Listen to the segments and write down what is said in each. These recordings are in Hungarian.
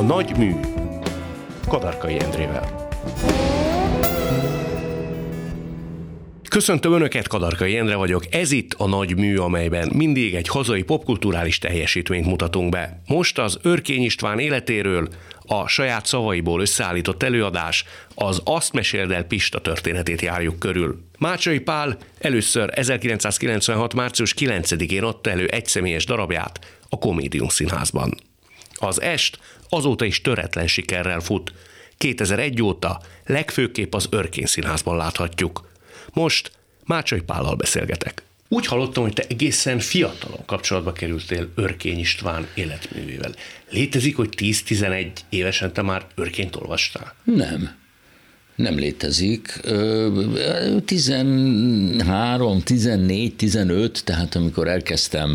Nagy mű Kadarkai Endrével. Köszöntöm Önöket, Kadarkai Endre vagyok. Ez itt a Nagy mű, amelyben mindig egy hazai popkulturális teljesítményt mutatunk be. Most az Örkény István életéről, a saját szavaiból összeállított előadás, az Azt meséld el Pista történetét járjuk körül. Mácsai Pál először 1996. március 9-én adta elő egyszemélyes darabját a Komédium Színházban. Az est azóta is töretlen sikerrel fut. 2001 óta legfőképp az Örkény Színházban láthatjuk. Most Mácsai Pállal beszélgetek. Úgy hallottam, hogy te egészen fiatalon kapcsolatba kerültél Örkény István életművével. Létezik, hogy 10-11 évesen te már Örkényt olvastál? Nem létezik. 13, 14, 15, tehát amikor elkezdtem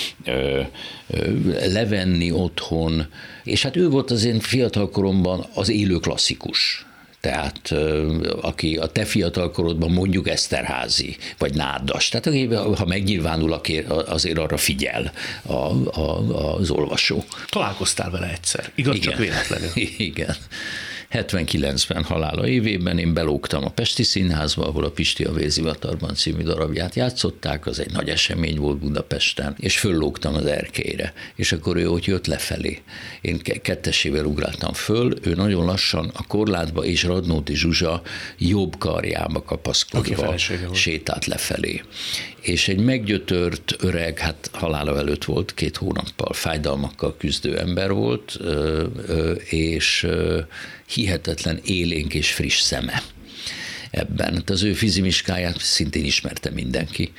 levenni otthon, és hát ő volt az én fiatalkoromban az élő klasszikus. Tehát aki a te fiatalkorodban mondjuk Eszterházy, vagy Nádas, tehát ha megnyilvánul, azért arra figyel az olvasó. Találkoztál vele egyszer, igaz? Igen. Csak véletlenül. Igen. 79-ben halála évében én belógtam a Pesti Színházba, ahol a Pisti a Vézivatarban című darabját játszották, az egy nagy esemény volt Budapesten, és föllógtam az erkélyre, és akkor ő ott jött lefelé. Én kettesével ugráltam föl, ő nagyon lassan a korlátba és Radnóti Zsuzsa jobb karjába kapaszkodva sétált lefelé. És egy meggyötört öreg, hát halála előtt volt, 2 hónappal fájdalmakkal küzdő ember volt, és hihetetlen élénk és friss szeme ebben. Hát az ő fizimiskáját szintén ismerte mindenki.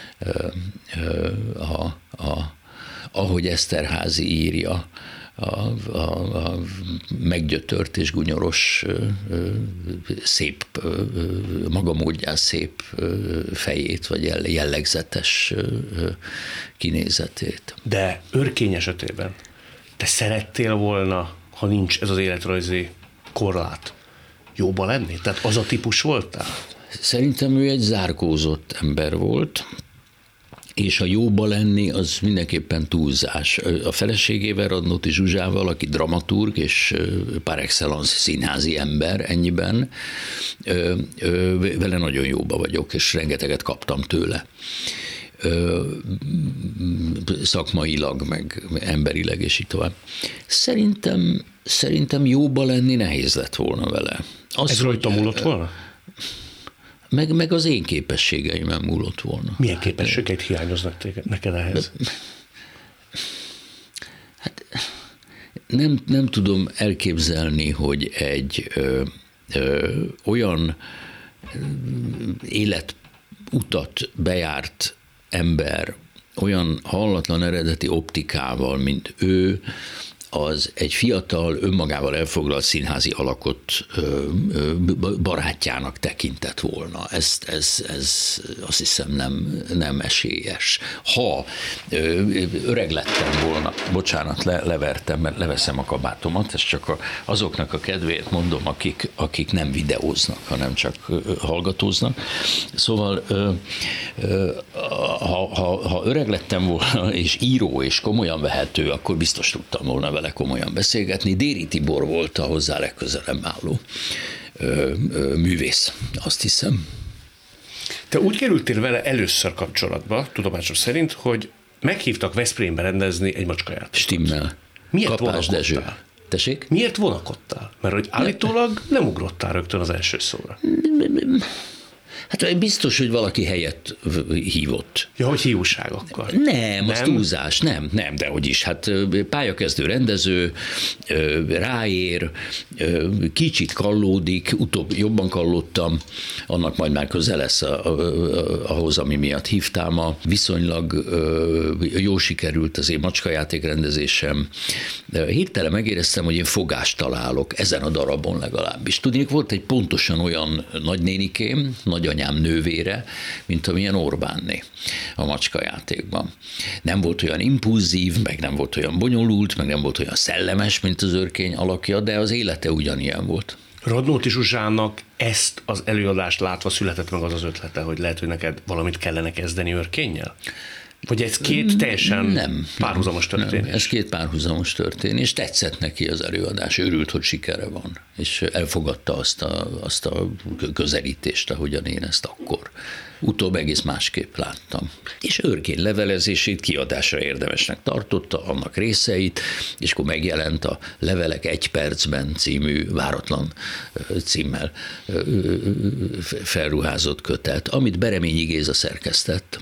Ahogy Eszterházy írja, a meggyötört és gunyoros, szép, maga módján szép fejét, vagy jellegzetes kinézetét. De Örkény esetében te szerettél volna, ha nincs ez az életrajzi korlát, jóba lenni? Tehát az a típus voltál? Szerintem ő egy zárkózott ember volt, és a jóba lenni az mindenképpen túlzás. A feleségével, Radnóti Zsuzsával, aki dramaturg és par excellence színházi ember ennyiben, vele nagyon jóba vagyok, és rengeteget kaptam tőle. Szakmailag, meg emberileg, és így tovább. Szerintem jóba lenni nehéz lett volna vele. Ez rajta múlott volna? Meg az én képességeimen múlott volna. Milyen képességeit hiányoznak neked ehhez? Hát nem tudom elképzelni, hogy egy olyan életutat bejárt ember, olyan hallatlan eredeti optikával, mint ő, az egy fiatal, önmagával elfoglalt színházi alakot barátjának tekintett volna. Ez azt hiszem nem esélyes. Ha öreg lettem volna, bocsánat, levertem, mert leveszem a kabátomat, ezt csak azoknak a kedvéért mondom, akik nem videóznak, hanem csak hallgatóznak. Szóval, ha öreg lettem volna, és író, és komolyan vehető, akkor biztos tudtam volna vele komolyan beszélgetni. Déri Tibor volt a hozzá legközelebb álló művész, azt hiszem. Te úgy kerültél vele először kapcsolatba, tudomásom szerint, hogy meghívtak Veszprémbe rendezni egy macskajátékot. Stimmel. Miért vonakodtál? Tessék? Miért vonakodtál? Mert hogy állítólag nem ugrottál rögtön az első szóra. Hát biztos, hogy valaki helyet hívott. Ja, hogy hiúság akkor. Nem, az túlzás, nem, de hogy is. Hát pályakezdő rendező, ráér, kicsit kallódik, utóbb jobban kallódtam, annak majd már közel lesz ahhoz, ami miatt hívtál ma. Viszonylag jól sikerült az én macskajáték rendezésem. Hirtelen megéreztem, hogy én fogást találok ezen a darabon legalábbis. Tudnék, volt egy pontosan olyan nagynénikém, nagyanyám nővére, mint amilyen Orbánné a macskajátékban. Nem volt olyan impulzív, meg nem volt olyan bonyolult, meg nem volt olyan szellemes, mint az Örkény alakja, de az élete ugyanilyen volt. Radnóti Zsuzsának ezt az előadást látva született meg az ötlete, hogy lehet, hogy neked valamit kellene kezdeni Örkénnyel? Vagy ez két teljesen párhuzamos történés? Nem, ez két párhuzamos történés. Tetszett neki az előadás, örült, hogy sikere van, és elfogadta azt a közelítést, ahogyan én ezt akkor. Utóbb egész másképp láttam. És Örkény levelezését kiadásra érdemesnek tartotta, annak részeit, és akkor megjelent a Levelek egy percben című váratlan címmel felruházott kötet, amit Bereményi Géza szerkesztett,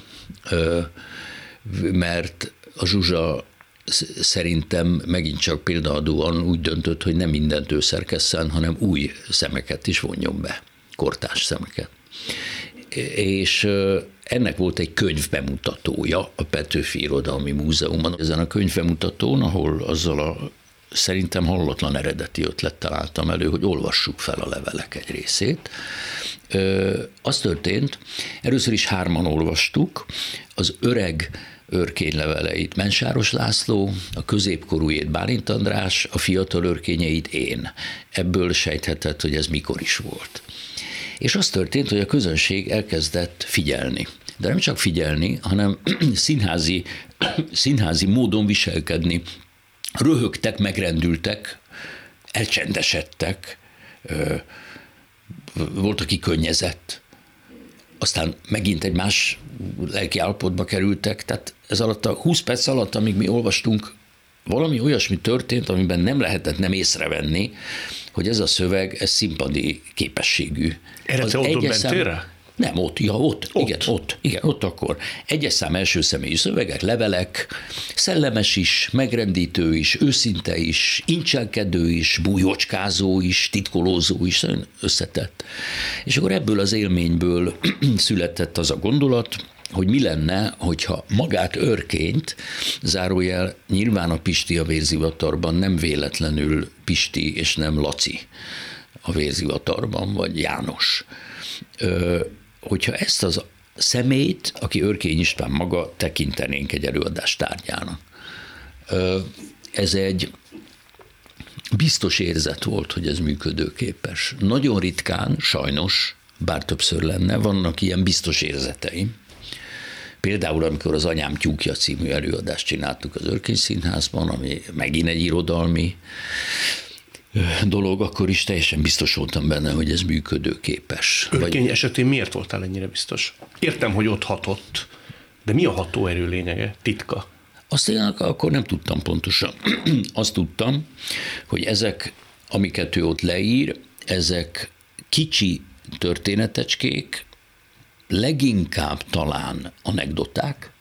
mert a Zsuzsa szerintem megint csak példaadóan úgy döntött, hogy nem mindent ő szerkesszen, hanem új szemeket is vonjon be, kortárs szemeket. És ennek volt egy könyvbemutatója a Petőfi Irodalmi Múzeumban. Ezen a könyvbemutatón, ahol azzal a szerintem hallatlan eredeti ötlettel álltam elő, hogy olvassuk fel a levelek egy részét. Az történt, először is 3-an olvastuk, az öreg Örkény leveleit Mensáros László, a középkorújét Bálint András, a fiatal örkényeit én. Ebből sejthetett, hogy ez mikor is volt. És az történt, hogy a közönség elkezdett figyelni. De nem csak figyelni, hanem színházi módon viselkedni. Röhögtek, megrendültek, elcsendesedtek, volt, aki könnyezett, aztán megint egy más lelki állapotba kerültek, tehát ez alatt a 20 perc alatt, amíg mi olvastunk, valami olyasmi történt, amiben nem lehetett nem észrevenni, hogy ez a szöveg, ez színpadi képességű. Erre te ott bentél? Nem, ott. Igen, ott akkor. Egyes szám első személyi szövegek, levelek, szellemes is, megrendítő is, őszinte is, incselkedő is, bújócskázó is, titkolózó is, összetett. És akkor ebből az élményből született az a gondolat, hogy mi lenne, hogyha magát Örkényt, zárójel nyilván a Pisti a vérzivatarban nem véletlenül Pisti és nem Laci a vérzivatarban, vagy János. Hogyha ezt az személyt, aki Örkény István maga, tekintenénk egy előadás tárgyának. Ez egy biztos érzet volt, hogy ez működőképes. Nagyon ritkán, sajnos, bár többször lenne, vannak ilyen biztos érzeteim. Például, amikor az Anyám tyúkja című előadást csináltuk az Örkény Színházban, ami megint egy irodalmi dolog, akkor is teljesen biztos voltam benne, hogy ez működőképes. Örkény esetén miért voltál ennyire biztos? Értem, hogy ott hatott, de mi a hatóerő lényege, titka? Azt én akkor nem tudtam pontosan. Azt tudtam, hogy ezek, amiket ő ott leír, ezek kicsi történetecskék, leginkább talán anekdoták,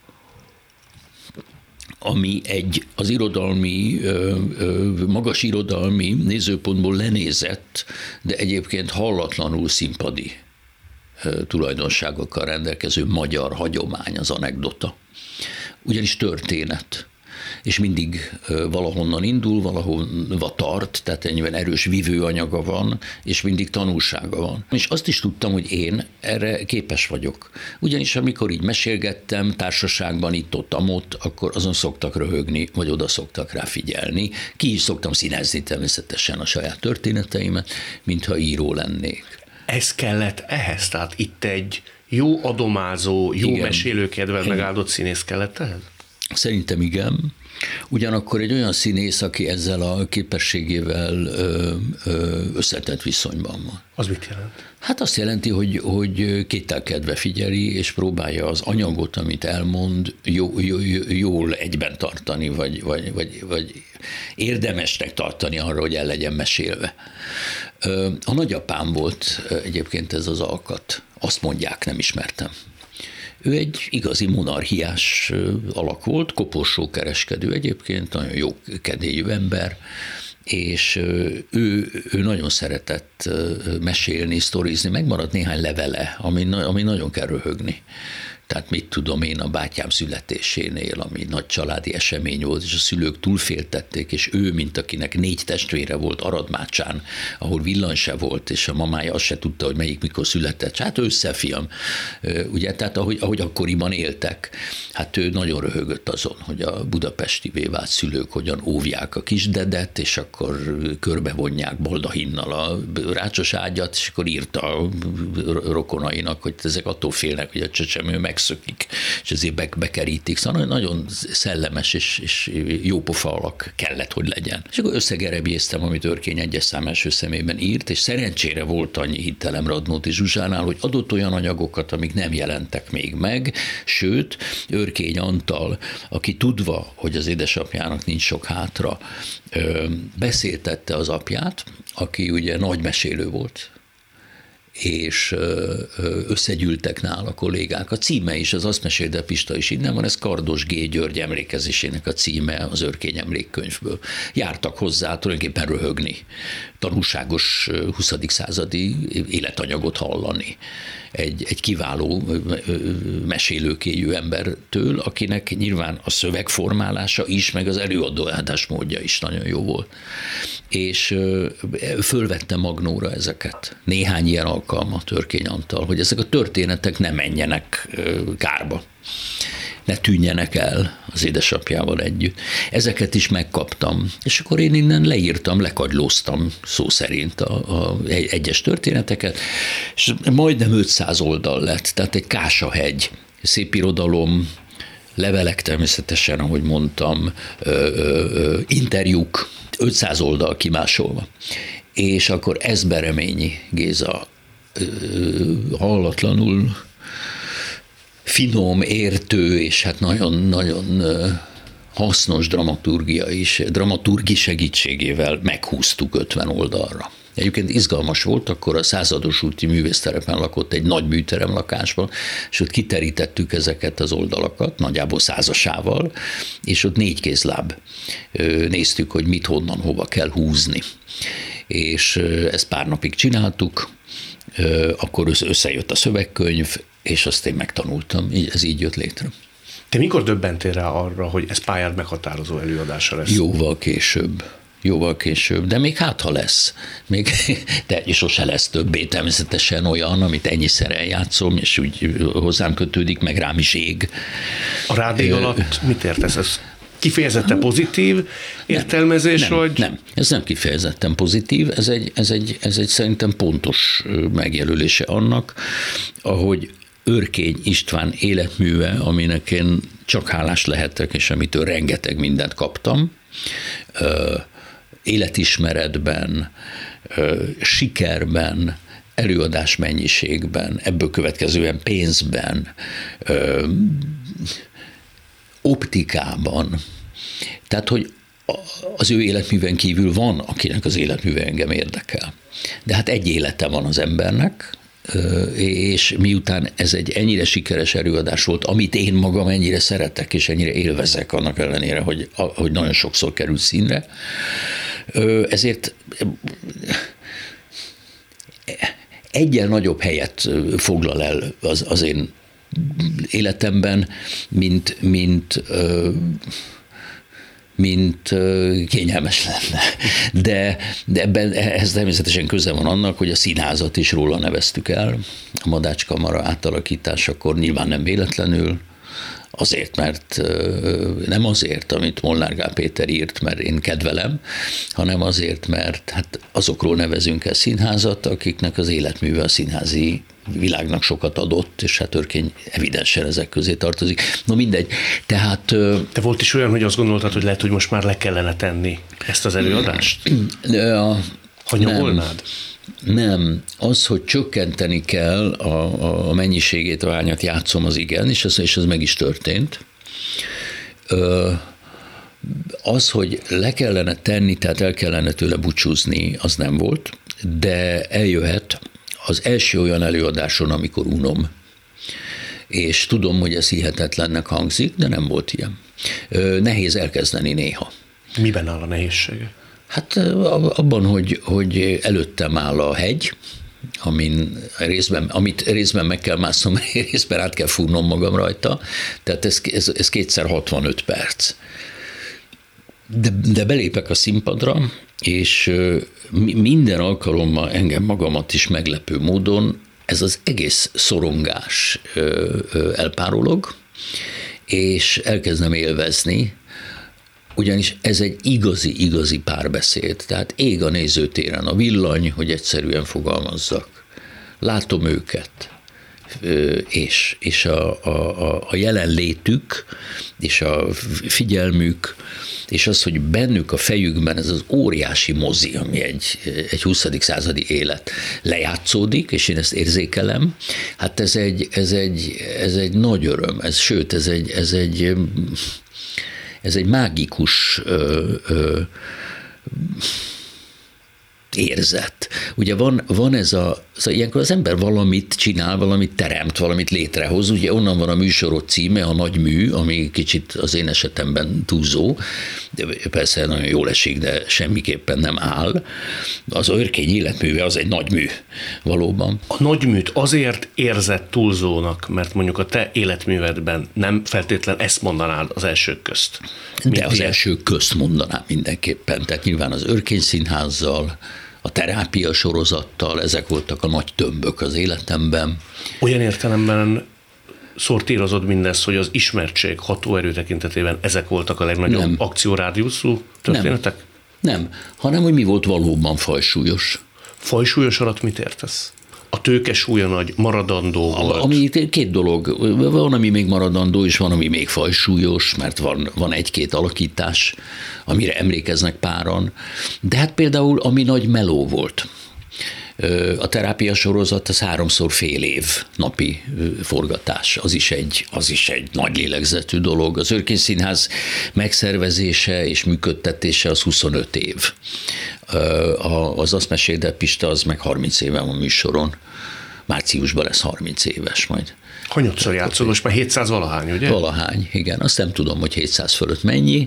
ami az irodalmi, magas irodalmi nézőpontból lenézett, de egyébként hallatlanul színpadi tulajdonságokkal rendelkező magyar hagyomány az anekdota. Ugyanis történet, és mindig valahonnan indul, valahova tart, tehát ennyiben erős vívőanyaga van, és mindig tanulsága van. És azt is tudtam, hogy én erre képes vagyok. Ugyanis amikor így mesélgettem, társaságban itt-ott, akkor azon szoktak röhögni, vagy oda szoktak rá figyelni. Ki is szoktam színezni természetesen a saját történeteimet, mintha író lennék. Ez kellett ehhez? Tehát itt egy jó adomázó, jó mesélőkedvel megáldott színész kellett ehhez? Szerintem igen. Ugyanakkor egy olyan színész, aki ezzel a képességével összetett viszonyban van. Az mit jelent? Hát azt jelenti, hogy kételkedve figyeli, és próbálja az anyagot, amit elmond, jól egyben tartani, vagy érdemesnek tartani arra, hogy el legyen mesélve. A nagyapám volt egyébként ez az alkat. Azt mondják, nem ismertem. Ő egy igazi monarchiás alak volt, koporsókereskedő egyébként, nagyon jó kedélyű ember, és ő nagyon szeretett mesélni, sztorizni, megmaradt néhány levele, ami nagyon kell röhögni. Tehát mit tudom én a bátyám születésénél, ami nagy családi esemény volt, és a szülők túlféltették, és ő, mint akinek 4 testvére volt Aradmácsán, ahol villany se volt, és a mamája azt se tudta, hogy melyik mikor született. Hát összefiam, ugye, tehát ahogy akkoriban éltek, hát ő nagyon röhögött azon, hogy a budapestivé vált szülők hogyan óvják a kisdedet, és akkor körbevonják baldahinnal a rácsos ágyat, és akkor írta a rokonainak, hogy ezek attól félnek, hogy a csecsemő megszökik, és ezért bekerítik. Szóval nagyon szellemes és jópofa alak kellett, hogy legyen. És akkor összegerebjéztem, amit Örkény egyes szám első személyben írt, és szerencsére volt annyi hitelem Radnóti Zsuzsánál, hogy adott olyan anyagokat, amik nem jelentek még meg, sőt, Örkény Antal, aki tudva, hogy az édesapjának nincs sok hátra, beszéltette az apját, aki ugye nagy mesélő volt, és összegyűltek nála kollégák. A címe is, az azt mesél, de Pista is innen van, ez Kardos G. György emlékezésének a címe az Örkény emlékkönyvből. Jártak hozzá tulajdonképpen röhögni, tanulságos 20. századi életanyagot hallani. Egy kiváló mesélőkéjű embertől, akinek nyilván a szövegformálása is, meg az előadásmódja is nagyon jó volt. És fölvette magnóra ezeket. Néhány ilyen alkalmat Örkény Antal, hogy ezek a történetek ne menjenek kárba, ne tűnjenek el az édesapjával együtt. Ezeket is megkaptam, és akkor én innen leírtam, lekagylóztam szó szerint a egyes történeteket, és majdnem 500 oldal lett, tehát egy Kásahegy, szép irodalom, levelek természetesen, ahogy mondtam, interjúk, 500 oldal kimásolva. És akkor Eszbereményi Géza hallatlanul finom, értő, és hát nagyon-nagyon hasznos dramaturgi segítségével meghúztuk 50 oldalra. Egyébként izgalmas volt, akkor a Százados úti művészterepen lakott egy nagy műterem lakásban, és ott kiterítettük ezeket az oldalakat, nagyjából 100-asával, és ott 4 kézláb néztük, hogy mit, honnan, hova kell húzni. És ezt pár napig csináltuk, akkor összejött a szövegkönyv, és azt én megtanultam, ez így jött létre. Te mikor döbbentél rá arra, hogy ez pályád meghatározó előadása lesz? Jóval később, de még hát, ha lesz. De sose lesz többé természetesen olyan, amit ennyiszer eljátszom, és úgy hozzám kötődik, meg rám is ég. A rád ég alatt mit értesz? Ez kifejezetten pozitív értelmezés, vagy? Nem, ez nem kifejezetten pozitív, ez egy szerintem pontos megjelölése annak, ahogy Örkény István életműve, aminek én csak hálás lehetek, és amitől rengeteg mindent kaptam, életismeretben, sikerben, előadás mennyiségben, ebből következően pénzben, optikában. Tehát, hogy az ő életműven kívül van, akinek az életműve engem érdekel. De hát egy élete van az embernek, és miután ez egy ennyire sikeres előadás volt, amit én magam ennyire szeretek, és ennyire élvezek annak ellenére, hogy nagyon sokszor került színre, ezért egyen nagyobb helyet foglal el az én életemben, mint kényelmes lenne. De ebben ehhez természetesen köze van annak, hogy a színházat is róla neveztük el. A Madács Kamara átalakításakor nyilván nem véletlenül, azért, mert nem azért, amit Molnár Gál Péter írt, mert én kedvelem, hanem azért, mert hát azokról nevezünk el színházat, akiknek az életműve a színházi világnak sokat adott, és hát Örkény evidensen ezek közé tartozik. No mindegy, tehát... Te volt is olyan, hogy azt gondoltad, hogy lehet, hogy most már le kellene tenni ezt az előadást? Ha nyomolnád? Nem. Az, hogy csökkenteni kell a mennyiségét, a hányat játszom, az igen, és ez meg is történt. Az, hogy le kellene tenni, tehát el kellene tőle búcsúzni, az nem volt, de eljöhet az első olyan előadáson, amikor unom. És tudom, hogy ez hihetetlennek hangzik, de nem volt ilyen. Nehéz elkezdeni néha. Miben áll a nehézsége? Hát abban, hogy előttem áll a hegy, amit részben meg kell másznom, részben át kell fúrnom magam rajta, tehát ez kétszer 65 perc. De belépek a színpadra, és minden alkalommal engem magamat is meglepő módon ez az egész szorongás elpárolog, és elkezdem élvezni, ugyanis ez egy igazi párbeszéd, tehát ég a nézőtéren a villany, hogy egyszerűen fogalmazzak. Látom őket, és a jelenlétük, és a figyelmük, és az, hogy bennük a fejükben ez az óriási mozi, ami egy 20. századi élet lejátszódik, és én ezt érzékelem, hát ez egy nagy öröm, ez egy mágikus érzet. Ugye van ez ilyenkor az ember valamit csinál, valamit teremt, valamit létrehoz, ugye onnan van a műsorod címe, a nagy mű, ami kicsit az én esetemben túlzó, de persze nagyon jól esik, de semmiképpen nem áll. Az Örkény életműve az egy nagy mű, valóban. A nagy műt azért érzett túlzónak, mert mondjuk a te életművedben nem feltétlen ezt mondanád az elsők közt. De az elsők közt mondanám mindenképpen, tehát nyilván az Örkény Színházzal, a terápia sorozattal, ezek voltak a nagy tömbök az életemben. Olyan értelemben szortírozod mindezt, hogy az ismertség, hatóerő tekintetében ezek voltak a legnagyobb akciórádiuszú történetek? Nem, hanem hogy mi volt valóban fajsúlyos. Fajsúlyos alatt mit értesz? A tőke súlya nagy, maradandó volt? Ami két dolog, van, ami még maradandó, és van, ami még fajsúlyos, mert van egy-két alakítás, amire emlékeznek páran, de hát például, ami nagy meló volt. A terápia sorozat az 3x fél év napi forgatás, az is egy nagy lélegzetű dolog. Az Örkény Színház megszervezése és működtetése az 25 év. Az Azt meséld el, Pista, az meg 30 éve van műsoron. Márciusban lesz 30 éves majd. Hanyatszor játszol? Most már 700 valahány, ugye? Valahány, igen. Azt nem tudom, hogy 700 fölött mennyi,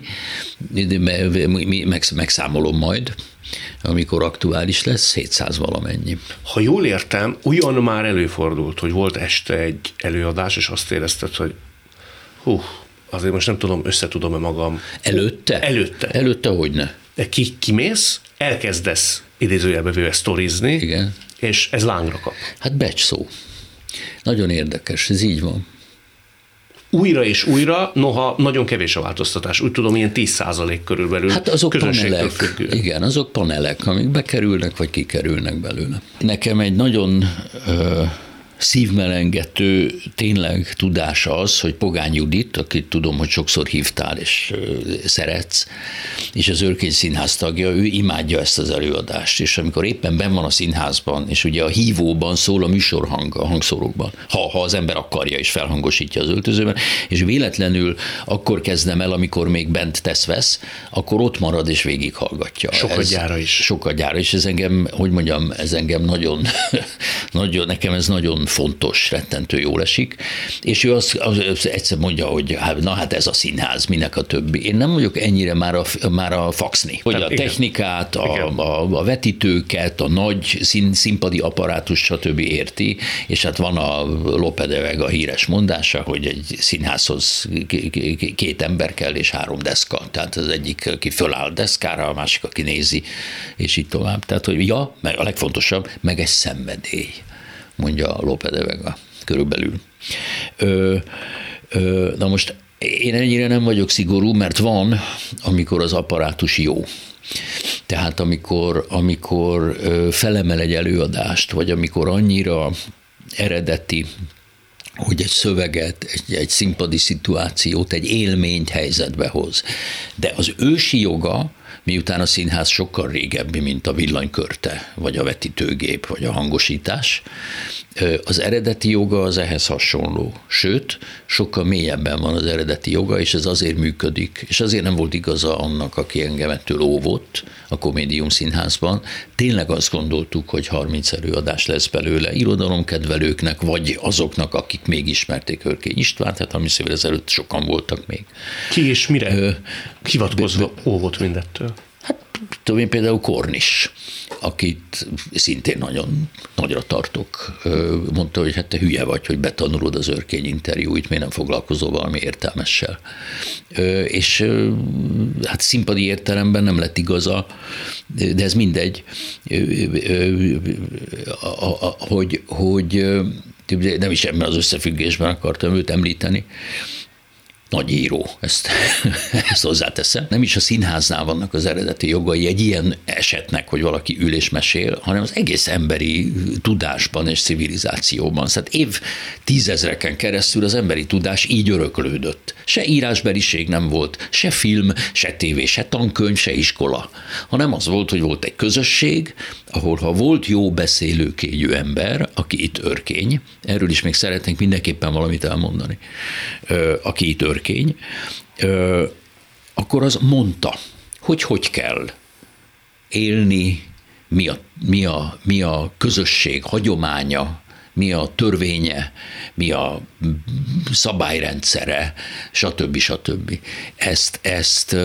megszámolom majd, amikor aktuális lesz, 700 valamennyi. Ha jól értem, olyan már előfordult, hogy volt este egy előadás, és azt érezted, hogy azért most nem tudom, összetudom-e magam. Előtte? Előtte hogyne. De kimész, elkezdesz idézőjelbe véve sztorizni, igen. És ez lángra kap. Hát becs szó. Nagyon érdekes, ez így van. Újra és újra, noha nagyon kevés a változtatás. Úgy tudom, ilyen 10% körülbelül. Hát azok panelek, igen, azok panelek, amik bekerülnek, vagy kikerülnek belőle. Nekem egy nagyon szívmelengető tényleg tudása az, hogy Pogány Judit, akit tudom, hogy sokszor hívtál és szeretsz, és az Örkény Színház tagja, ő imádja ezt az előadást, és amikor éppen benn van a színházban, és ugye a hívóban szól a műsorhang a hangszórókban, ha az ember akarja és felhangosítja az öltözőben, és véletlenül akkor kezdem el, amikor még bent tesz-vesz, akkor ott marad és végighallgatja. Sokadjára is. Ez engem, hogy mondjam, ez engem nagyon, nekem ez nagyon fontos, rettentő jól esik, és ő azt egyszer mondja, hogy hát ez a színház, minek a többi. Én nem vagyok ennyire már a faxni, hogy a technikát, a vetítőket, a nagy színpadi apparátus, stb. Érti, és hát van a Lope de Vega híres mondása, hogy egy színházhoz 2 ember kell és 3 deszka. Tehát az egyik, aki föláll deszkára, a másik, aki nézi, és így tovább. Tehát, hogy meg a legfontosabb, meg egy szenvedély, mondja Lope de Vega körülbelül. Na most én ennyire nem vagyok szigorú, mert van, amikor az apparátus jó. Tehát amikor felemel egy előadást, vagy amikor annyira eredeti, hogy egy szöveget, egy színpadi szituációt, egy élményt helyzetbe hoz. De az ősi joga, miután a színház sokkal régebbi, mint a villanykörte, vagy a vetítőgép, vagy a hangosítás, az eredeti joga az ehhez hasonló. Sőt, sokkal mélyebben van az eredeti joga, és ez azért működik, és azért nem volt igaza annak, aki engem ettől óvott a Komédium Színházban. Tényleg azt gondoltuk, hogy 30 előadás lesz belőle irodalomkedvelőknek, vagy azoknak, akik még ismerték Örkény Istvánt, tehát 30 évvel ezelőtt sokan voltak még. Ki és mire hivatkozva óvott mindettől? Hát tudom én például Kornis, akit szintén nagyon nagyra tartok, mondta, hogy hát te hülye vagy, hogy betanulod az Örkény interjúit, miért nem foglalkozol valami értelmessel. És hát színpadi értelemben nem lett igaza, de ez mindegy, hogy nem is ebben az összefüggésben akartam őt említeni. nagy író, ezt hozzáteszem. Nem is a színháznál vannak az eredeti jogai egy ilyen esetnek, hogy valaki ül és mesél, hanem az egész emberi tudásban és civilizációban. Szóval évtizedeken keresztül az emberi tudás így öröklődött. Se írásbeliség nem volt, se film, se tévé, se tankönyv, se iskola, hanem az volt, hogy volt egy közösség, ahol ha volt jó beszélőkényű ember, aki itt örkény, erről is még szeretnénk mindenképpen valamit elmondani, aki itt örkény, akkor az mondta, hogy kell élni, mi a közösség hagyománya, mi a törvénye, mi a szabályrendszere, stb. Ezt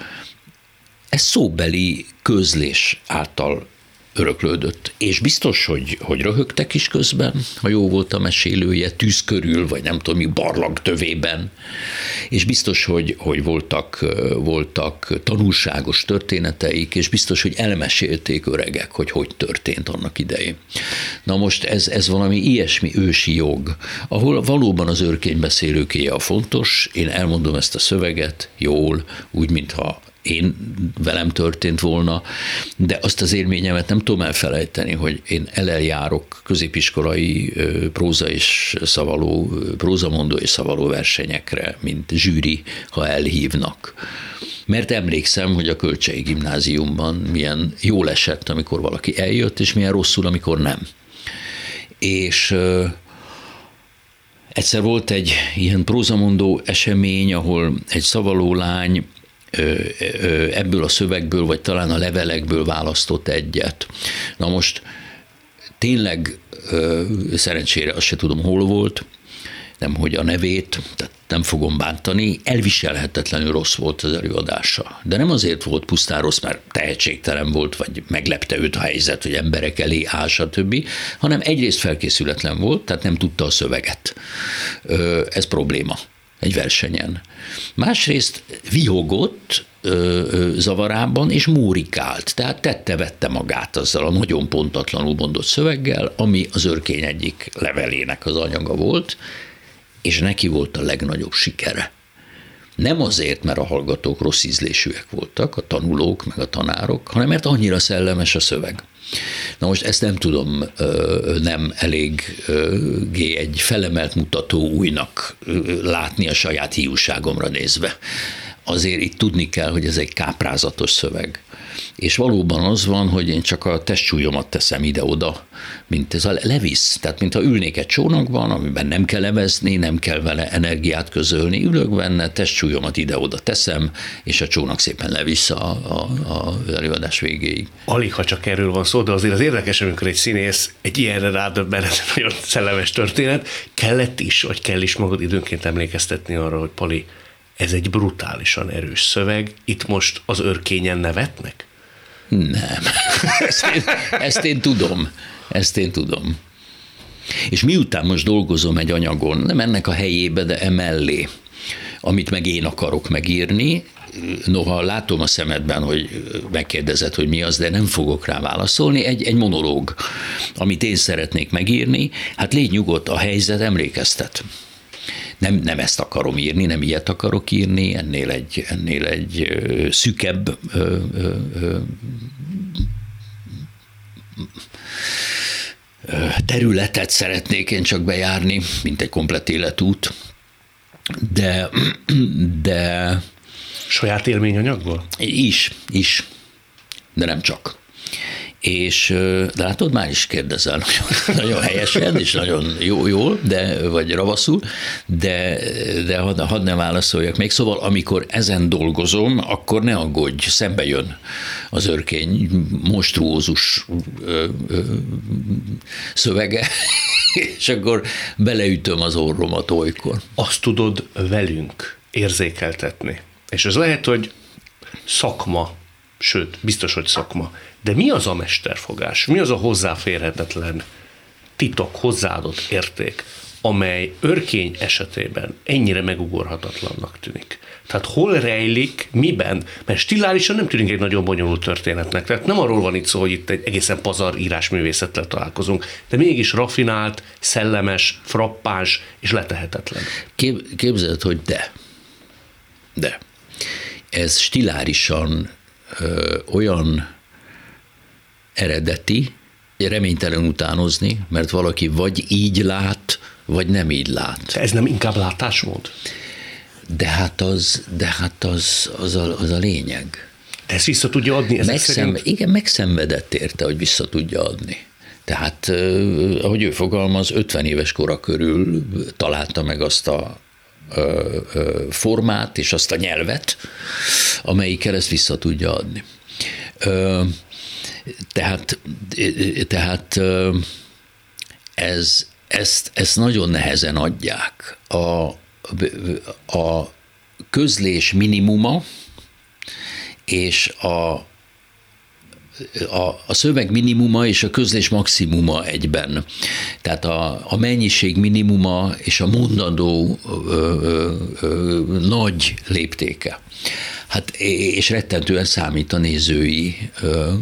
szóbeli közlés által öröklődött. És biztos, hogy röhögtek is közben, ha jó volt a mesélője, tűz körül, vagy nem tudom mi, barlang tövében. És biztos, hogy voltak tanulságos történeteik, és biztos, hogy elmesélték öregek, hogy történt annak idején. Na most ez valami ilyesmi ősi jog, ahol valóban az örkénybeszélőkéje a fontos, én elmondom ezt a szöveget jól, úgy, mintha én velem történt volna, de azt az élményemet nem tudom elfelejteni, hogy én járok középiskolai prózamondó és szavaló versenyekre, mint zsűri, ha elhívnak. Mert emlékszem, hogy a Kölcsei Gimnáziumban milyen jól esett, amikor valaki eljött, és milyen rosszul, amikor nem. És egyszer volt egy ilyen prózamondó esemény, ahol egy szavaló lány ebből a szövegből, vagy talán a levelekből választott egyet. Na most tényleg szerencsére azt se tudom, hol volt, nemhogy a nevét, tehát nem fogom bántani, elviselhetetlenül rossz volt az előadása. De nem azért volt pusztán rossz, mert tehetségtelen volt, vagy meglepte őt a helyzet, hogy emberek elé áll, stb., hanem egyrészt felkészületlen volt, tehát nem tudta a szöveget. Ez probléma egy versenyen. Másrészt vihogott zavarában, és mórikált, tehát tette-vette magát azzal a nagyon pontatlanul mondott szöveggel, ami az örkény egyik levelének az anyaga volt, és neki volt a legnagyobb sikere. Nem azért, mert a hallgatók rossz ízlésűek voltak, a tanulók, meg a tanárok, hanem mert annyira szellemes a szöveg. Na most ezt nem tudom nem eléggé egy felemelt mutató újnak látni a saját hiúságomra nézve. Azért itt tudni kell, hogy ez egy káprázatos szöveg. És valóban az van, hogy én csak a testsúlyomat teszem ide-oda, mint ez a levisz. Tehát mintha ülnék egy csónakban, amiben nem kell levezni, nem kell vele energiát közölni, ülök benne, testsúlyomat ide-oda teszem, és a csónak szépen levisz az előadás végéig. Alig, ha csak erről van szó, de azért az érdekes, amikor egy színész egy ilyenre rádöbben, ez nagyon szellemes történet, kellett is, vagy kell is magad időnként emlékeztetni arra, hogy Pali, ez egy brutálisan erős szöveg, itt most az örkényen nevetnek? Nem. Ezt én tudom. És miután most dolgozom egy anyagon, nem ennek a helyébe, de emellé, amit meg én akarok megírni, noha látom a szemedben, hogy megkérdezed, hogy mi az, de nem fogok rá válaszolni, egy monológ, amit én szeretnék megírni, hát légy nyugodt, a helyzet emlékeztet. Nem ezt akarom írni, nem ilyet akarok írni, ennél egy szűkebb területet szeretnék én csak bejárni, mint egy komplett életút, de saját élményanyagból? Is, de nem csak. És de látod, már is kérdezel, nagyon helyesen, és nagyon jól, vagy ravaszul, de hadd ne válaszoljak még. Szóval, amikor ezen dolgozom, akkor ne aggódj, szembe jön az örkény monstruózus szövege, és akkor beleütöm az orromat olykor. Azt tudod velünk érzékeltetni. És ez lehet, hogy szakma, sőt, biztos, hogy szakma. De mi az a mesterfogás? Mi az a hozzáférhetetlen titok, hozzáadott érték, amely örkény esetében ennyire megugorhatatlannak tűnik? Tehát hol rejlik, miben? Mert stilálisan nem tűnik egy nagyon bonyolult történetnek. Tehát nem arról van itt szó, hogy itt egy egészen pazar írásművészettel találkozunk, de mégis raffinált, szellemes, frappáns és letehetetlen. Képzeld, hogy de. De ez stilárisan olyan eredeti, reménytelen utánozni, mert valaki vagy így lát, vagy nem így lát. Ez nem inkább látásmód? De hát az a lényeg. De ezt vissza tudja adni ezek szerint? Igen, megszenvedett érte, hogy vissza tudja adni. Tehát, ahogy ő fogalmaz, 50 éves kora körül találta meg azt a formát és azt a nyelvet, amelyikkel ezt vissza tudja adni. Tehát ezt nagyon nehezen adják. A közlés minimuma és a szöveg minimuma és a közlés maximuma egyben. Tehát a mennyiség minimuma és a mondandó nagy léptéke. Hát, és rettentően számít a nézői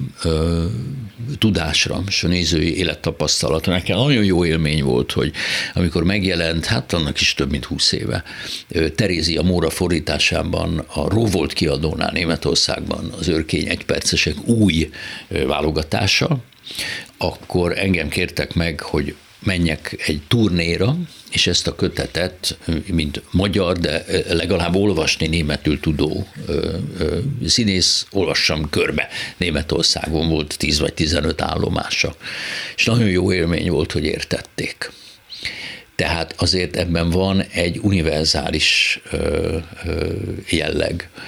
tudásra, és a nézői élettapasztalatra. Nekem nagyon jó élmény volt, hogy amikor megjelent, hát annak is több mint 20 éve, Terézia Móra fordításában a Rowohlt kiadónál Németországban az Örkény egypercesek új válogatása, akkor engem kértek meg, hogy menjek egy turnéra, és ezt a kötetet, mint magyar, de legalább olvasni németül tudó színész, olvassam körbe. Németországon volt 10 vagy 15 állomása. És nagyon jó élmény volt, hogy értették. Tehát azért ebben van egy univerzális jelleg.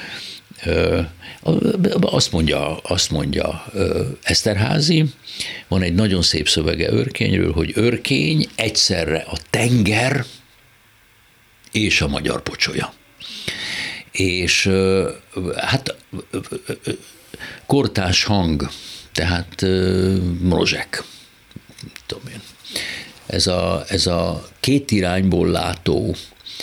Azt mondja Eszterházy, van egy nagyon szép szövege Örkényről, hogy Örkény egyszerre a tenger és a magyar pocsolya. És hát kortárs hang, tehát Mrozsek, tudom én. Ez a két irányból látó,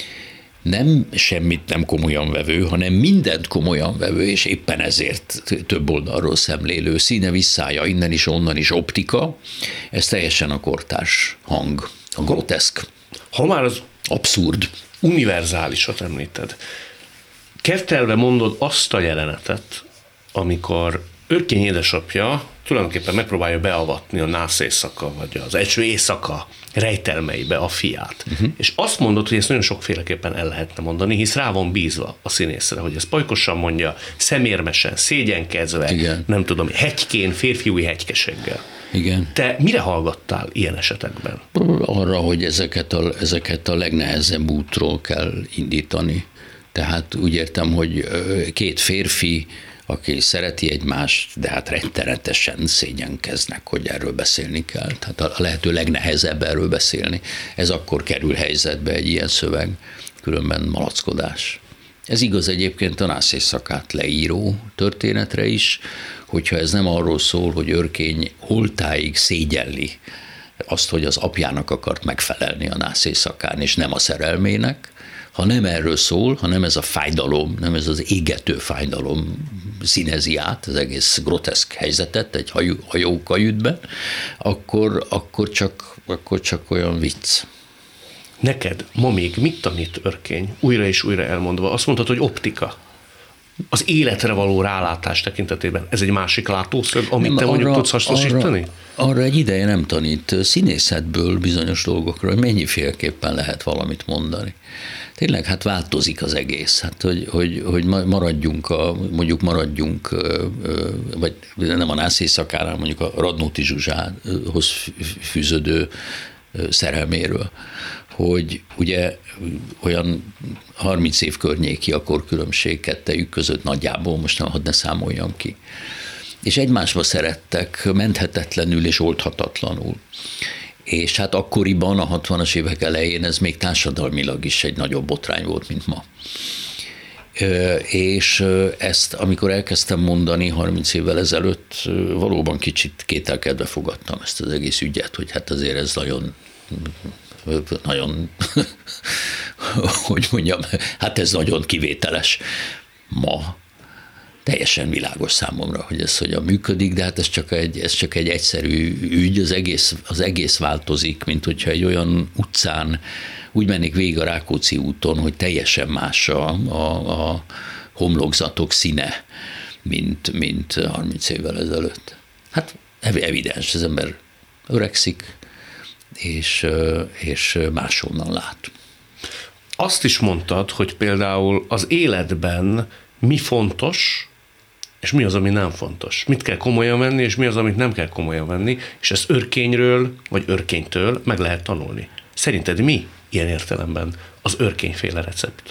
nem semmit nem komolyan vevő, hanem mindent komolyan vevő, és éppen ezért több oldalról szemlélő, színe visszája, innen is, onnan is optika, ez teljesen a kortárs hang, a groteszk. Ha már az abszurd. Univerzálisat említed, kertelve mondod azt a jelenetet, amikor Örkény édesapja tulajdonképpen megpróbálja beavatni a nász éjszaka, vagy az első éjszaka rejtelmeibe a fiát. És azt mondod, hogy ezt nagyon sokféleképpen el lehetne mondani, hisz rá van bízva a színészre, hogy ezt pajkosan mondja, szemérmesen, szégyenkezve, igen, nem tudom, hegykén, férfiúi hegykeseggel. Igen. Te mire hallgattál ilyen esetekben? Arra, hogy ezeket a legnehezebb útról kell indítani. Tehát úgy értem, hogy két férfi, aki szereti egymást, de hát rettenetesen szégyenkeznek, hogy erről beszélni kell. Tehát a lehető legnehezebb erről beszélni. Ez akkor kerül helyzetbe egy ilyen szöveg, különben malackodás. Ez igaz egyébként a nász éjszakát leíró történetre is, hogyha ez nem arról szól, hogy Örkény holtáig szégyelli azt, hogy az apjának akart megfelelni a nász éjszakán, és nem a szerelmének, ha nem erről szól, ha nem ez a fájdalom, nem ez az égető fájdalom színezi át az egész groteszk helyzetet egy hajókajütben, akkor csak olyan vicc. Neked ma még mit tanít Örkény? Újra és újra elmondva. Azt mondtad, hogy optika. Az életre való rálátás tekintetében ez egy másik látószög, amit te mondjuk tudsz hasznosítani? Arra egy ideje nem tanít. Színészetből bizonyos dolgokról, hogy mennyiféleképpen lehet valamit mondani. Tényleg, hát változik az egész. Hát, hogy maradjunk, vagy nem a nász éjszakánál, mondjuk a Radnóti Zsuzsához fűződő szerelméről, hogy ugye olyan 30 év környéki a korkülönbség kettejük között nagyjából, most hadd ne számoljam ki. És egymásba szerettek menthetetlenül és oldhatatlanul. És hát akkoriban, a 60-as évek elején ez még társadalmilag is egy nagyobb botrány volt, mint ma. És ezt, amikor elkezdtem mondani 30 évvel ezelőtt, valóban kicsit kételkedve fogadtam ezt az egész ügyet, hogy hát azért ez nagyon, hogy mondjam, hát ez nagyon kivételes. Ma teljesen világos számomra, hogy ez hogyan működik, de hát ez csak egy egyszerű ügy, az egész változik, mint hogyha egy olyan utcán, úgy mennék végig a Rákóczi úton, hogy teljesen más a homlokzatok színe, mint 30 évvel ezelőtt. Hát evidens, az ember öregszik, és máshonnan lát. Azt is mondtad, hogy például az életben mi fontos, és mi az, ami nem fontos. Mit kell komolyan venni, és mi az, amit nem kell komolyan venni, és ezt Örkényről, vagy Örkénytől meg lehet tanulni. Szerinted mi ilyen értelemben az Örkényféle recept?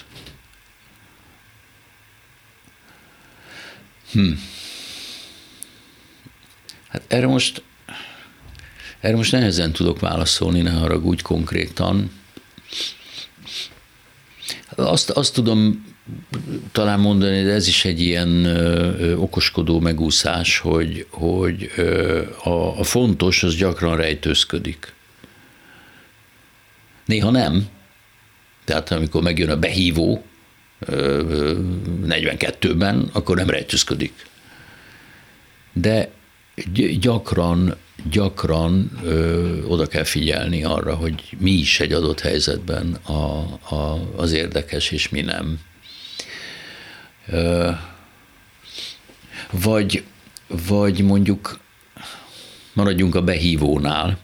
Hát erre most nehezen tudok válaszolni, ne haragudj konkrétan. Azt tudom talán mondani, de ez is egy ilyen okoskodó megúszás, hogy a fontos az gyakran rejtőzködik. Néha nem. Tehát amikor megjön a behívó 42-ben, akkor nem rejtőzködik. De gyakran oda kell figyelni arra, hogy mi is egy adott helyzetben az érdekes, és mi nem. Vagy mondjuk maradjunk a behívónál,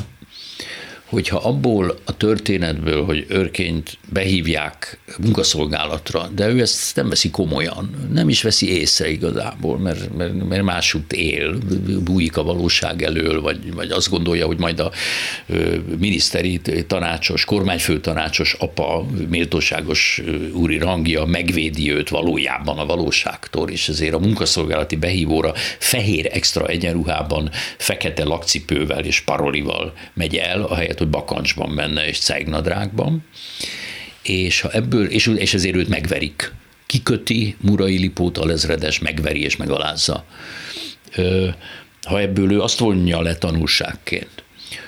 hogyha abból a történetből, hogy Örkényt behívják munkaszolgálatra, de ő ezt nem veszi komolyan, nem is veszi észre igazából, mert másút él, bújik a valóság elől, vagy azt gondolja, hogy majd a miniszteri tanácsos, kormányfőtanácsos apa méltóságos úri rangja megvédi őt valójában a valóságtól, és ezért a munkaszolgálati behívóra fehér extra egyenruhában, fekete lakcipővel és parolival megy el, ahelyett, hogy bakancsban menne és cejgnadrágban, és ezért őt megverik. Kiköti, Murai Lipót alezredes megveri és megalázza. Ha ebből ő azt vonja le tanulságként,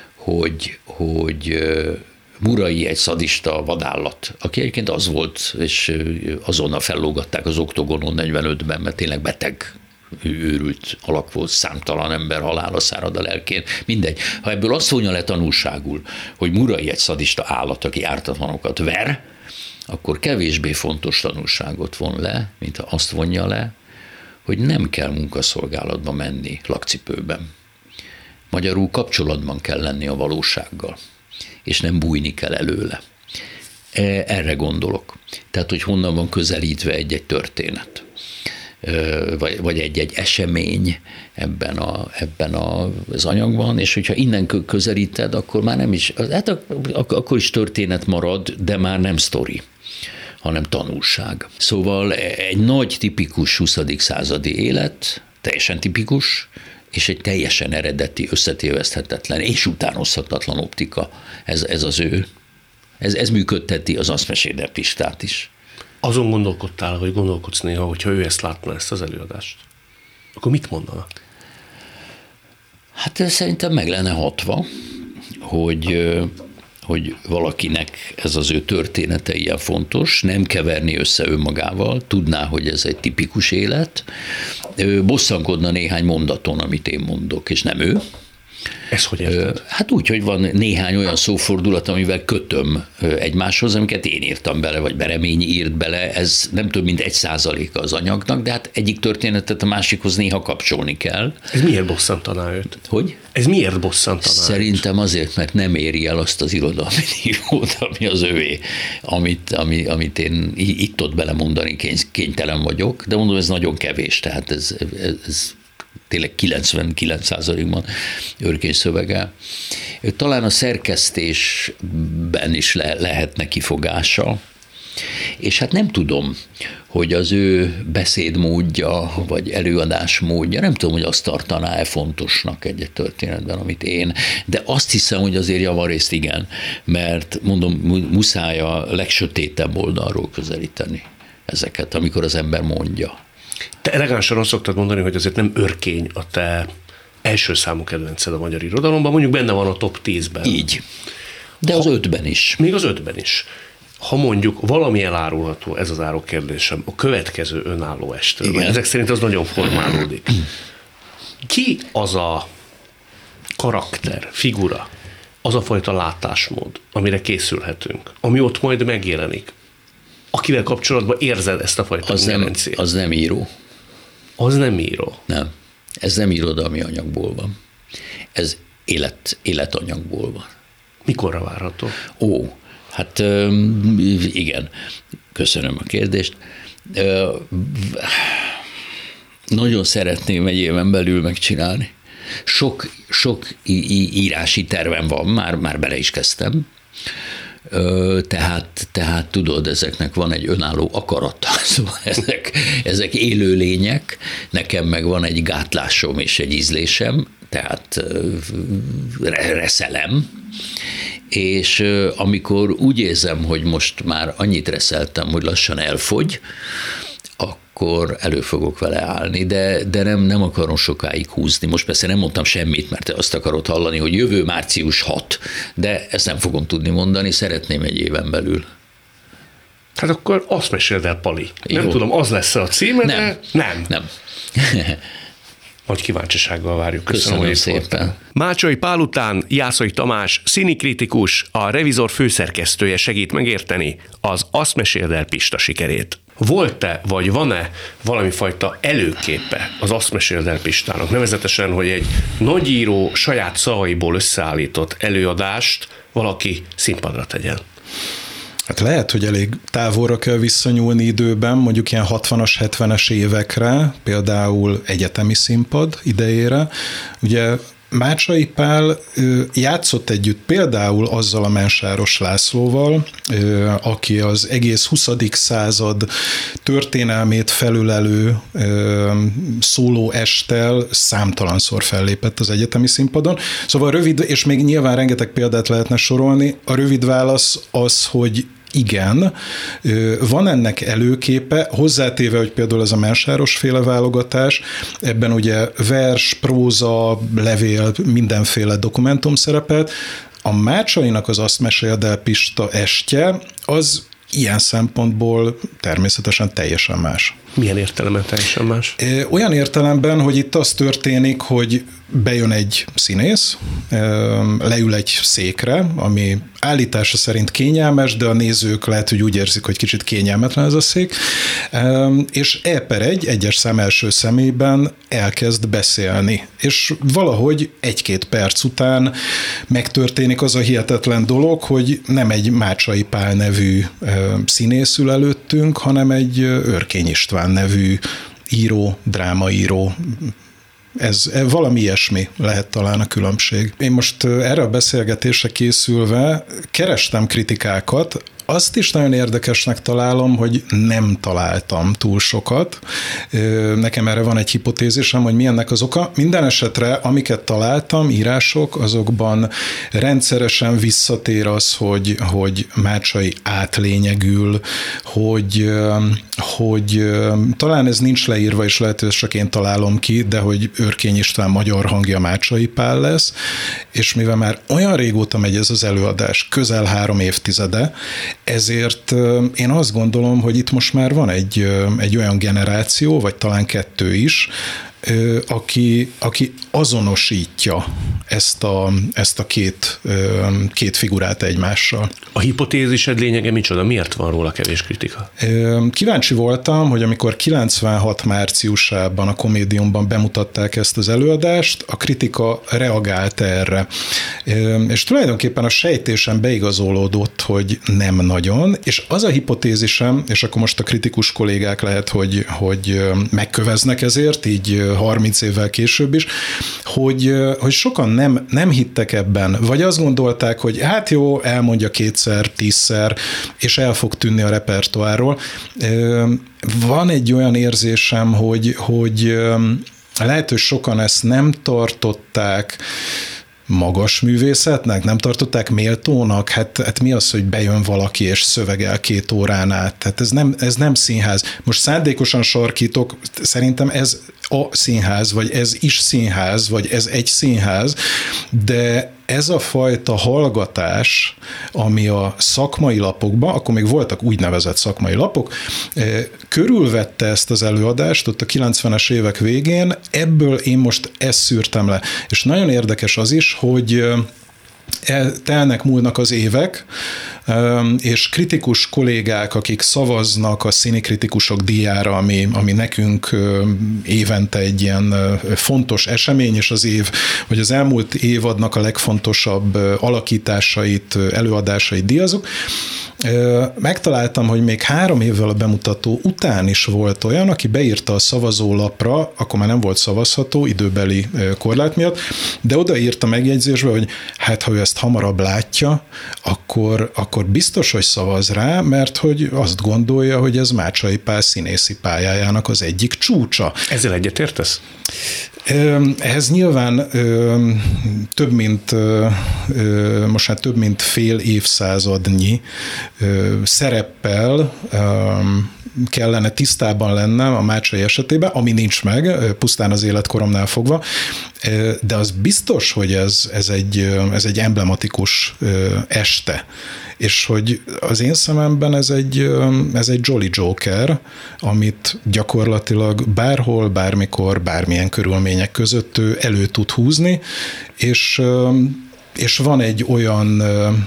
hogy Murai egy szadista vadállat, aki egyébként az volt, és azonnal fellógatták az oktogonon 45-ben, mert tényleg beteg, őrült alak volt, számtalan ember halála szárad a lelkén. Mindegy. Ha ebből azt vonja le tanulságul, hogy Murai egy szadista állat, aki ártatlanokat ver, akkor kevésbé fontos tanulságot von le, mint ha azt vonja le, hogy nem kell munkaszolgálatba menni lakcipőben. Magyarul kapcsolatban kell lenni a valósággal, és nem bújni kell előle. Erre gondolok. Tehát, hogy honnan van közelítve egy-egy történet, vagy egy-egy esemény ebben az anyagban, és hogyha innen közelíted, akkor már nem is, hát akkor is történet marad, de már nem sztori, hanem tanulság. Szóval egy nagy tipikus 20. századi élet, teljesen tipikus, és egy teljesen eredeti, összetéveszthetetlen és utánozhatatlan optika. Ez az ő. Ez működteti az Azt meséld Pistát is. Azon gondolkodtál, hogy gondolkodsz néha, hogyha ő ezt látna, ezt az előadást, akkor mit mondana? Hát szerintem meg lenne hatva, hogy valakinek ez az ő története ilyen fontos, nem keverni össze önmagával, tudná, hogy ez egy tipikus élet, bosszankodna néhány mondaton, amit én mondok, és nem ő. Ez hogy érted? Hát úgy, hogy van néhány olyan szófordulat, amivel kötöm egymáshoz, amiket én írtam bele, vagy Bereményi írt bele, ez nem több mint 1%-a az anyagnak, de hát egyik történetet a másikhoz néha kapcsolni kell. Ez miért bosszantaná őt? Hogy? Ez miért bosszantaná Szerintem azért, mert nem éri el azt az irodalmi nívót, ami az övé, amit én itt-ott belemondani kénytelen vagyok, de mondom, ez nagyon kevés, tehát ez tényleg 99%-ban Örkény szövege. Talán a szerkesztésben is lehetne kifogása, és hát nem tudom, hogy az ő beszédmódja, vagy előadásmódja, nem tudom, hogy azt tartaná-e fontosnak egy történetben, amit én, de azt hiszem, hogy azért javarészt igen, mert mondom, muszáj a legsötétebb oldalról közelíteni ezeket, amikor az ember mondja. Te elegánsan azt szoktad mondani, hogy azért nem Örkény a te első számú kedvenced a magyar irodalomban, mondjuk benne van a top 10-ben. Így. De az 5-ben is. Még az 5-ben is. Ha mondjuk valami elárulható, ez az áró kérdésem, a következő önálló estről, ezek szerint az nagyon formálódik. Ki az a karakter, figura, az a fajta látásmód, amire készülhetünk, ami ott majd megjelenik, akivel kapcsolatban érzed ezt a fajta ingerenciát? Az nem író. Az nem író? Nem. Ez nem irodalmi anyagból van. Ez életanyagból van. Mikorra várható? Hát igen. Köszönöm a kérdést. Nagyon szeretném egy éven belül megcsinálni. Sok írási tervem van, már bele is kezdtem. Tehát tudod, ezeknek van egy önálló akarata, szóval ezek élő lények, nekem meg van egy gátlásom és egy ízlésem, tehát reszelem, és amikor úgy érzem, hogy most már annyit reszeltem, hogy lassan elfogy, akkor elő fogok vele állni, de nem akarom sokáig húzni. Most persze nem mondtam semmit, mert te azt akarod hallani, hogy jövő március 6, de ezt nem fogom tudni mondani, szeretném egy éven belül. Hát akkor azt meséld el, Pali. Jó. Nem tudom, az lesz a címe, de nem. Nagy kíváncsisággal várjuk. Köszönöm szépen. Mácsai Pál után Jászai Tamás, színikritikus, a Revizor főszerkesztője segít megérteni az Azt meséld el Pista sikerét. Volt-e, vagy van-e valami fajta előképe az Azt meséld el Pistának? Nevezetesen, hogy egy nagyíró saját szavaiból összeállított előadást valaki színpadra tegyen. Hát lehet, hogy elég távolra kell visszanyúlni időben, mondjuk ilyen 60-as, 70-es évekre, például egyetemi színpad idejére. Ugye Mácsai Pál játszott együtt például azzal a Mensáros Lászlóval, aki az egész 20. század történelmét felülelő szóló esttel számtalanszor fellépett az egyetemi színpadon. Szóval rövid, és még nyilván rengeteg példát lehetne sorolni, a rövid válasz az, hogy igen, van ennek előképe, hozzátéve, hogy például ez a Mensáros féle válogatás, ebben ugye vers, próza, levél, mindenféle dokumentum szerepelt. A Mácsainak az Azt meséld el Pista estje, az ilyen szempontból természetesen teljesen más. Milyen értelemben teljesen más? Olyan értelemben, hogy itt az történik, hogy bejön egy színész, leül egy székre, ami állítása szerint kényelmes, de a nézők lehet, hogy úgy érzik, hogy kicsit kényelmetlen ez a szék, és egyes szám első szemében elkezd beszélni. És valahogy 1-2 perc után megtörténik az a hihetetlen dolog, hogy nem egy Mácsai Pál nevű színész ül előttünk, hanem egy Örkény István nevű író, drámaíró. Ez valami ilyesmi lehet talán a különbség. Én most erre a beszélgetésre készülve kerestem kritikákat, azt is nagyon érdekesnek találom, hogy nem találtam túl sokat. Nekem erre van egy hipotézisem, hogy mi ennek az oka. Minden esetre, amiket találtam, írások, azokban rendszeresen visszatér az, hogy Mácsai átlényegül, hogy talán ez nincs leírva, és lehet, hogy ezt csak én találom ki, de hogy Örkény István magyar hangja Mácsai Pál lesz, és mivel már olyan régóta megy ez az előadás, közel 3 évtizede, ezért én azt gondolom, hogy itt most már van egy olyan generáció, vagy talán 2 is, aki azonosítja ezt a két figurát egymással. A hipotézised lényege micsoda? Miért van róla kevés kritika? Kíváncsi voltam, hogy amikor 96 márciusában a Komédiumban bemutatták ezt az előadást, a kritika reagált erre. És tulajdonképpen a sejtésem beigazolódott, hogy nem nagyon, és az a hipotézisem, és akkor most a kritikus kollégák lehet, hogy megköveznek ezért, így 30 évvel később is, hogy sokan nem hittek ebben, vagy azt gondolták, hogy hát jó, elmondja 2-szer, 10-szer, és el fog tűnni a repertoárról. Van egy olyan érzésem, hogy lehet, hogy sokan ezt nem tartották magas művészetnek, nem tartották méltónak, hát mi az, hogy bejön valaki és szövegel 2 órán át, tehát ez nem színház. Most szándékosan sarkítok, szerintem ez a színház, vagy ez is színház, vagy ez egy színház, de ez a fajta hallgatás, ami a szakmai lapokban, akkor még voltak úgynevezett szakmai lapok, körülvette ezt az előadást ott a 90-es évek végén, ebből én most ezt szűrtem le. És nagyon érdekes az is, hogy telnek, múlnak az évek, és kritikus kollégák, akik szavaznak a színikritikusok díjára, ami nekünk évente egy ilyen fontos esemény, és az év, vagy az elmúlt évadnak a legfontosabb alakításait, előadásait díjazunk. Megtaláltam, hogy még 3 évvel a bemutató után is volt olyan, aki beírta a szavazólapra, akkor már nem volt szavazható időbeli korlát miatt, de odaírta megjegyzésbe, hogy hát ha ő ezt hamarabb látja, akkor biztos, hogy szavaz rá, mert hogy azt gondolja, hogy ez Mácsai Pál színészi pályájának az egyik csúcsa. Ezzel egyetértesz? Ehhez nyilván több mint fél évszázadnyi szereppel kellene tisztában lennem a Mácsai esetében, ami nincs meg, pusztán az életkoromnál fogva, de az biztos, hogy ez egy emblematikus este, és hogy az én szememben ez egy Jolly Joker, amit gyakorlatilag bárhol, bármikor, bármilyen körülmények között ő elő tud húzni, és van egy olyan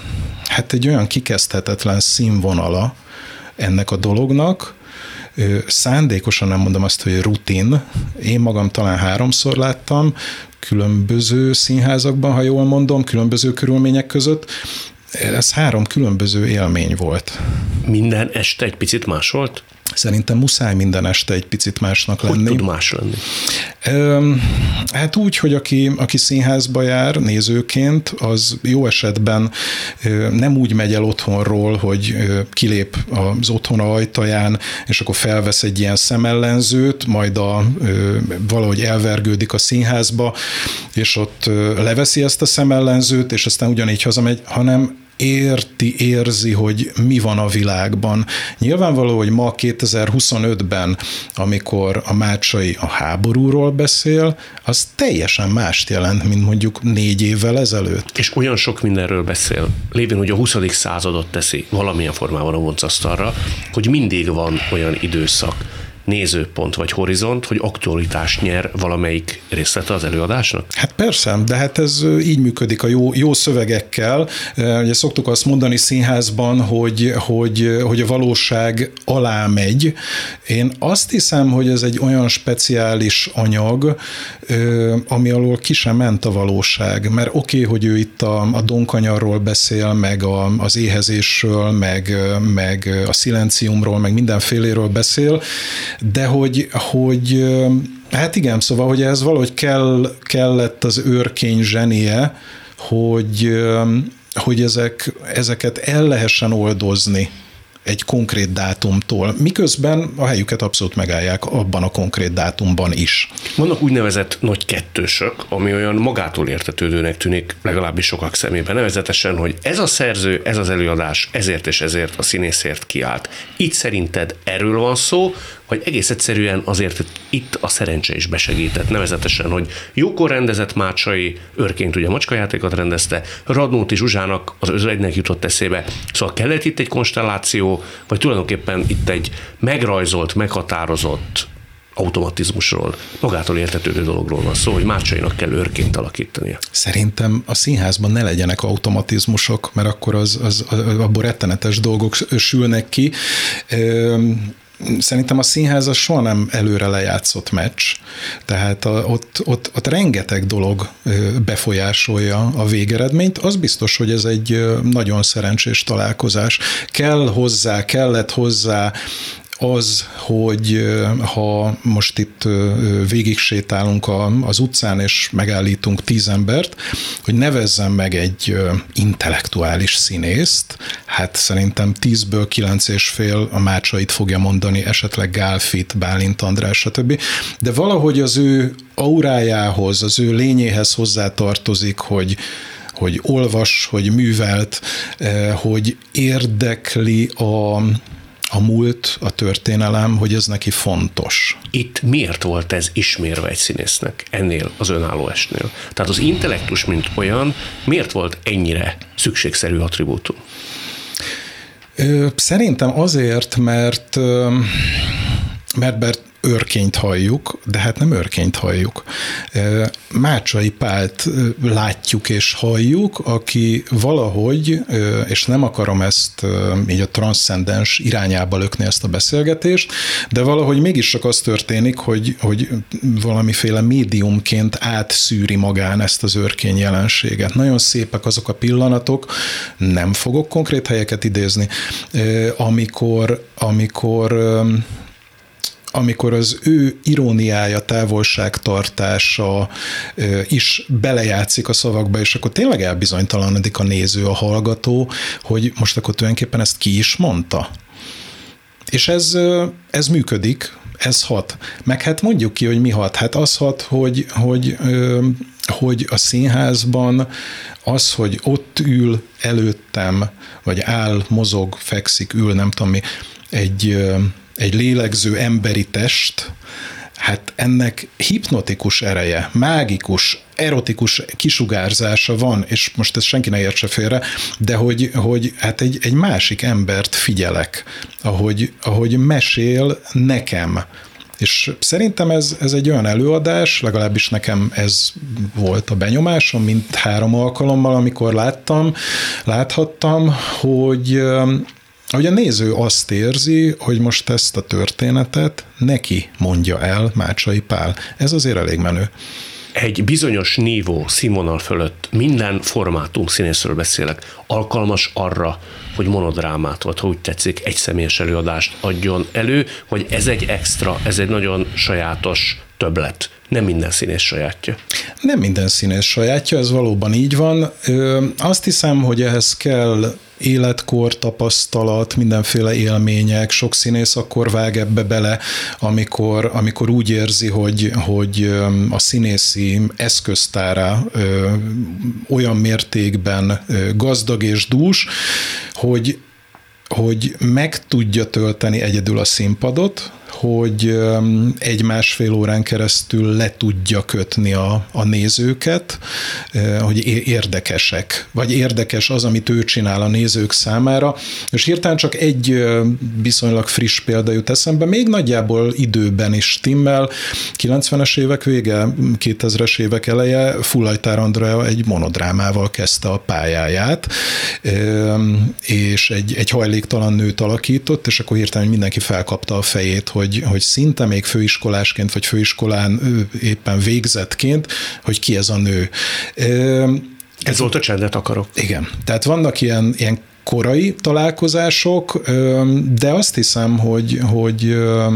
kikezdhetetlen színvonala ennek a dolognak, szándékosan nem mondom azt, hogy rutin. Én magam talán 3-szor láttam, különböző színházakban, ha jól mondom, különböző körülmények között. Ez 3 különböző élmény volt. Minden este egy picit más volt? Szerintem muszáj minden este egy picit másnak lenni. Hogy tud más lenni? Hát úgy, hogy aki színházba jár nézőként, az jó esetben nem úgy megy el otthonról, hogy kilép az otthona ajtaján, és akkor felvesz egy ilyen szemellenzőt, majd valahogy elvergődik a színházba, és ott leveszi ezt a szemellenzőt, és aztán ugyanígy hazamegy, hanem érzi, hogy mi van a világban. Nyilvánvaló, hogy ma 2025-ben, amikor a Mácsai a háborúról beszél, az teljesen mást jelent, mint mondjuk 4 évvel ezelőtt. És olyan sok mindenről beszél, lévén, hogy a 20. századot teszi valamilyen formában a voncasztalra, hogy mindig van olyan időszak, nézőpont vagy horizont, hogy aktualitást nyer valamelyik részlete az előadásnak? Hát persze, de hát ez így működik a jó szövegekkel. Ugye szoktuk azt mondani színházban, hogy a valóság alá megy. Én azt hiszem, hogy ez egy olyan speciális anyag, ami alól ki sem ment a valóság. Mert oké, hogy ő itt a Donkanyarról beszél, meg az éhezésről, meg a szilenciumról, meg mindenféléről beszél, de hogy hát igen, szóval, hogy ez valahogy kellett az őrkény zsenie, hogy ezeket el lehessen oldozni egy konkrét dátumtól, miközben a helyüket abszolút megállják abban a konkrét dátumban is. Vannak úgynevezett nagy kettősök, ami olyan magától értetődőnek tűnik, legalábbis sokak szemében, nevezetesen, hogy ez a szerző, ez az előadás, ezért és ezért a színészért kiállt. Itt szerinted erről van szó, vagy egész egyszerűen azért, hogy itt a szerencse is besegített, nevezetesen, hogy jókor rendezett Mácsai, őrként ugye a macskajátékot rendezte, Radnóti Zsuzsának az özvegynek jutott eszébe, szóval kellett itt egy konstelláció, vagy tulajdonképpen itt egy megrajzolt, meghatározott automatizmusról, magától értetődő dologról van szó, hogy Mácsainak kell őrként alakítania. Szerintem a színházban ne legyenek automatizmusok, mert akkor abból rettenetes dolgok sülnek ki. Szerintem a színház az soha nem előre lejátszott meccs, tehát ott rengeteg dolog befolyásolja a végeredményt. Az biztos, hogy ez egy nagyon szerencsés találkozás. Kellett hozzá az, hogy ha most itt végig sétálunk az utcán, és megállítunk 10 embert, hogy nevezzem meg egy intellektuális színészt, hát szerintem 10-ből 9,5 a Mácsait fogja mondani, esetleg Gálfit, Bálint András, stb. De valahogy az ő aurájához, az ő lényéhez hozzátartozik, hogy olvas, hogy művelt, hogy érdekli a múlt, a történelem, hogy ez neki fontos. Itt miért volt ez ismérve egy színésznek ennél az önálló estnél? Tehát az intellektus, mint olyan, miért volt ennyire szükségszerű attribútum? Szerintem azért, mert Örkényt halljuk, de hát nem Örkényt halljuk. Mácsai Pált látjuk és halljuk, aki valahogy, és nem akarom ezt így a transzcendens irányába lökni ezt a beszélgetést, de valahogy mégis csak az történik, hogy valamiféle médiumként átszűri magán ezt az Örkény jelenséget. Nagyon szépek azok a pillanatok, nem fogok konkrét helyeket idézni, amikor az ő iróniája, távolságtartása is belejátszik a szavakba, és akkor tényleg elbizonytalanodik a néző, a hallgató, hogy most akkor tulajdonképpen ezt ki is mondta. És ez működik, ez hat. Meg hát mondjuk ki, hogy mi hat. Hát az hat, hogy a színházban az, hogy ott ül előttem, vagy áll, mozog, fekszik, ül, nem tudom mi, egy lélegző emberi test, hát ennek hipnotikus ereje, mágikus, erotikus kisugárzása van, és most ezt senki ne értse félre, de hogy hát egy másik embert figyelek, ahogy mesél nekem. És szerintem ez egy olyan előadás, legalábbis nekem ez volt a benyomásom, mint 3 alkalommal, amikor láthattam, hogy a néző azt érzi, hogy most ezt a történetet neki mondja el Mácsai Pál. Ez azért elég menő. Egy bizonyos nívó, színvonal fölött minden formátum színészről beszélek, alkalmas arra, hogy monodrámát, vagy ha úgy tetszik, egyszemélyes előadást adjon elő, vagy ez egy extra, ez egy nagyon sajátos többlet. Nem minden színész sajátja. Nem minden színész sajátja, ez valóban így van. Azt hiszem, hogy ehhez kell életkor, tapasztalat, mindenféle élmények, sok színész akkor vág ebbe bele, amikor úgy érzi, hogy a színészi eszköztára olyan mértékben gazdag és dús, hogy meg tudja tölteni egyedül a színpadot, hogy 1-1,5 órán keresztül le tudja kötni a nézőket, hogy érdekesek, vagy érdekes az, amit ő csinál a nézők számára. És hirtelen csak egy viszonylag friss példa jut eszembe, még nagyjából időben is stimmel, 90-es évek vége, 2000-es évek eleje Fullajtár Andrea egy monodrámával kezdte a pályáját, és egy hajléktalan nőt alakított, és akkor hirtelen mindenki felkapta a fejét, hogy szinte még főiskolásként, vagy főiskolán éppen végzettként, hogy ki ez a nő. Ez volt a Csendet akarok. Igen. Tehát vannak ilyen korai találkozások, de azt hiszem, hogy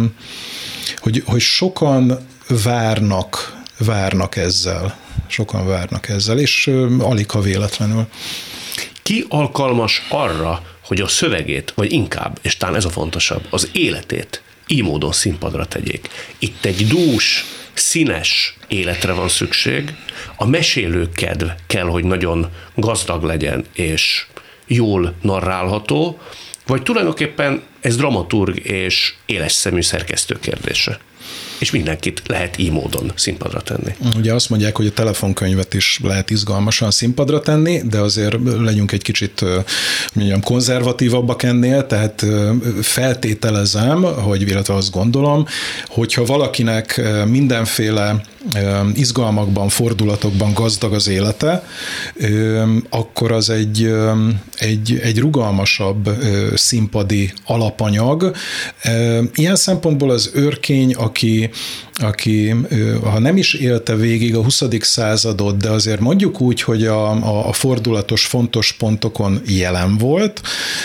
sokan várnak ezzel. Sokan várnak ezzel, és alig ha véletlenül. Ki alkalmas arra, hogy a szövegét, vagy inkább, és talán ez a fontosabb, az életét így módon színpadra tegyék. Itt egy dús, színes életre van szükség, a mesélőkedv kell, hogy nagyon gazdag legyen, és jól narrálható, vagy tulajdonképpen ez dramaturg és éles szemű szerkesztő kérdése. És mindenkit lehet így módon színpadra tenni. Ugye azt mondják, hogy a telefonkönyvet is lehet izgalmasan színpadra tenni, de azért legyünk egy kicsit konzervatívabbak ennél, tehát feltételezem, illetve azt gondolom, hogyha valakinek mindenféle izgalmakban, fordulatokban gazdag az élete, akkor az egy rugalmasabb színpadi alapanyag. Ilyen szempontból az Örkény, aki ha nem is élte végig a 20. századot, de azért mondjuk úgy, hogy a fordulatos, fontos pontokon jelen volt,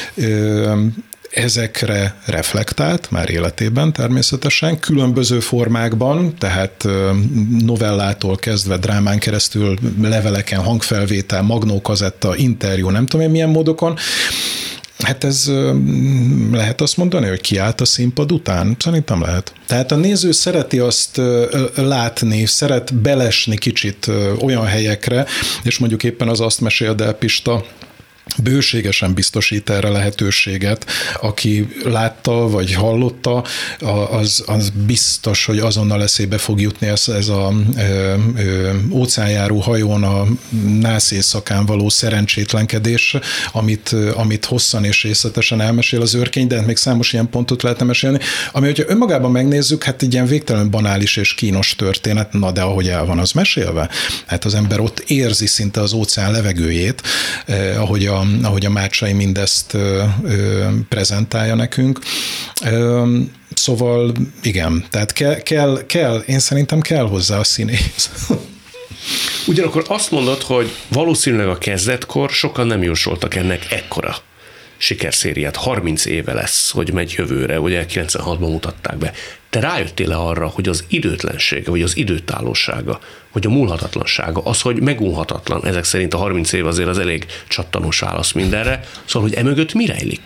ezekre reflektált már életében természetesen, különböző formákban, tehát novellától kezdve drámán keresztül, leveleken, hangfelvétel, magnókazetta, interjú, nem tudom én milyen módokon. Hát ez lehet azt mondani, hogy kiállt a színpad után? Szerintem lehet. Tehát a néző szereti azt látni, szeret belesni kicsit olyan helyekre, és mondjuk éppen az Azt meséld el, Pista, bőségesen biztosít erre lehetőséget. Aki látta, vagy hallotta, az biztos, hogy azonnal eszébe fog jutni ez a óceánjáró hajón a nász éjszakán való szerencsétlenkedés, amit hosszan és részletesen elmesél az őrkény, de még számos ilyen pontot lehetne mesélni, ami, hogyha önmagában megnézzük, hát egy ilyen végtelenül banális és kínos történet, na de ahogy el van az mesélve, hát az ember ott érzi szinte az óceán levegőjét, ahogy a Mácsai mindezt prezentálja nekünk. Szóval igen, tehát kell, én szerintem kell hozzá a színész. Ugyanakkor azt mondod, hogy valószínűleg a kezdetkor sokan nem jósoltak ennek ekkora sikerszériát. 30 éve lesz, hogy megy jövőre, ugye 96-ban mutatták be. Te rájöttél arra, hogy az időtlensége, vagy az időtállósága, vagy a múlhatatlansága, az, hogy megunhatatlan, ezek szerint a 30 év azért az elég csattanós válasz mindenre, szóval, hogy emögött mi rejlik?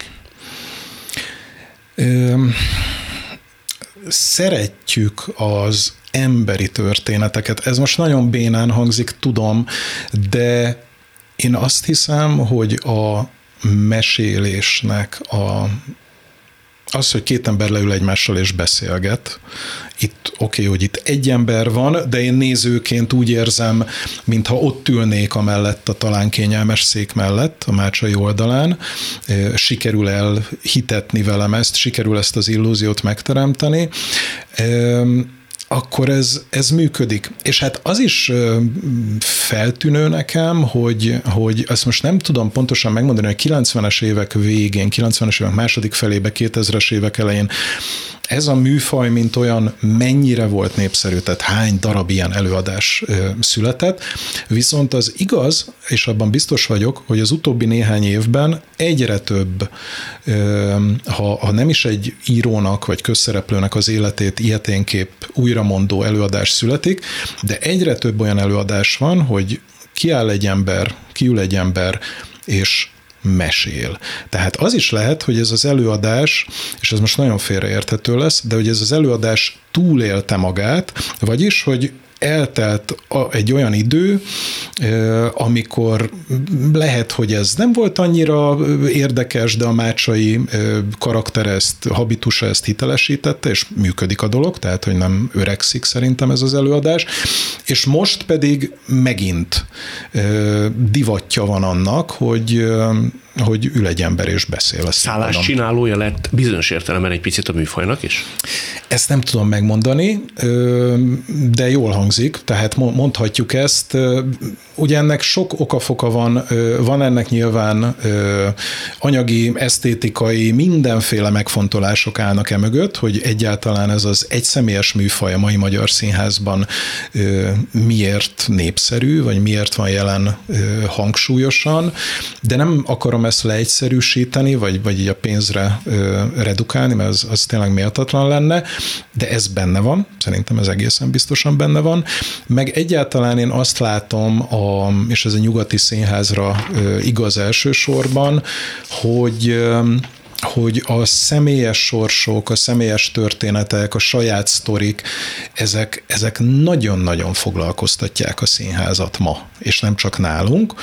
Szeretjük az emberi történeteket. Ez most nagyon bénán hangzik, tudom, de én azt hiszem, hogy a mesélésnek az, hogy két ember leül egymással és beszélget. Itt oké, hogy itt egy ember van, de én nézőként úgy érzem, mintha ott ülnék amellett a talán kényelmes szék mellett, a Mácsai oldalán. Sikerül elhitetni velem ezt, sikerül ezt az illúziót megteremteni. Akkor ez működik. És hát az is feltűnő nekem, hogy ezt most nem tudom pontosan megmondani, hogy 90-es évek végén, 90-es évek második felébe, 2000-es évek elején ez a műfaj, mint olyan, mennyire volt népszerű, tehát hány darab ilyen előadás született, viszont az igaz, és abban biztos vagyok, hogy az utóbbi néhány évben egyre több, ha nem is egy írónak vagy közszereplőnek az életét ilyeténképp újramondó előadás születik, de egyre több olyan előadás van, hogy kiül egy ember, és mesél. Tehát az is lehet, hogy ez az előadás, és ez most nagyon félreérthető lesz, de hogy ez az előadás túlélte magát, vagyis, hogy eltelt egy olyan idő, amikor lehet, hogy ez nem volt annyira érdekes, de a Mácsai karakter habitusa ezt hitelesítette, és működik a dolog, tehát, hogy nem öregszik szerintem ez az előadás, és most pedig megint divatja van annak, hogy ül egy ember és beszél. Szálláscsinálója lett bizonyos értelemben egy picit a műfajnak is? Ezt nem tudom megmondani, de jól hangzik, tehát mondhatjuk ezt. Ugye ennek sok okafoka van ennek nyilván anyagi, esztétikai, mindenféle megfontolások állnak mögött, hogy egyáltalán ez az egyszemélyes műfaj a mai magyar színházban miért népszerű, vagy miért van jelen hangsúlyosan, de nem akarom ezt leegyszerűsíteni, vagy így a pénzre redukálni, mert az tényleg méltatlan lenne, de ez benne van, szerintem ez egészen biztosan benne van, meg egyáltalán én azt látom, és ez a nyugati színházra igaz elsősorban, hogy a személyes sorsok, a személyes történetek, a saját sztorik, ezek nagyon-nagyon foglalkoztatják a színházat ma, és nem csak nálunk,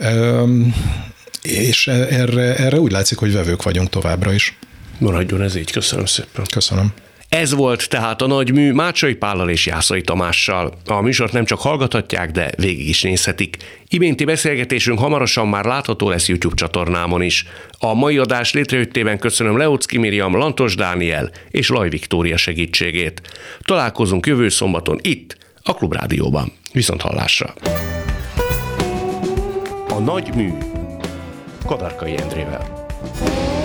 és erre úgy látszik, hogy vevők vagyunk továbbra is. Maradjon ez így, köszönöm szépen. Köszönöm. Ez volt tehát a nagy mű Mácsai Pállal és Jászai Tamással. A műsort nem csak hallgathatják, de végig is nézhetik. Iménti beszélgetésünk hamarosan már látható lesz YouTube csatornámon is. A mai adás létrejöttében köszönöm Leocki Miriam, Lantos Dániel és Laj Viktória segítségét. Találkozunk jövő szombaton itt, a Klubrádióban. Viszonthallásra! A nagy mű Kadarkai Endrével.